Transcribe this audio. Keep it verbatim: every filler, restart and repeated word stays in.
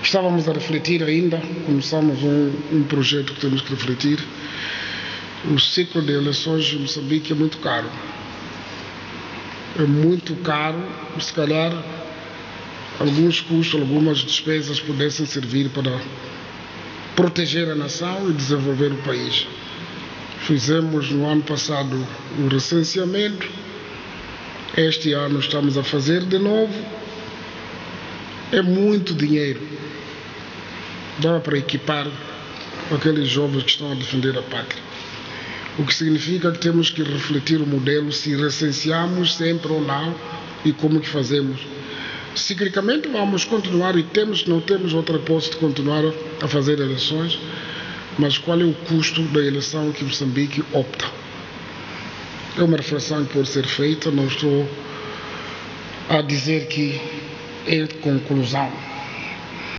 Estávamos a refletir ainda, começamos um, um projeto que temos que refletir. O ciclo de eleições em Moçambique é muito caro. É muito caro, se calhar alguns custos, algumas despesas pudessem servir para proteger a nação e desenvolver o país. Fizemos no ano passado o recenseamento, este ano estamos a fazer de novo. É muito dinheiro. Dá para equipar aqueles jovens que estão a defender a pátria. O que significa que temos que refletir o modelo, se recenseamos sempre ou não e como que fazemos. Ciclicamente vamos continuar e temos, não temos outra hipótese de continuar a fazer eleições, mas qual é o custo da eleição que Moçambique opta? É uma reflexão que pode ser feita, não estou a dizer que é conclusão.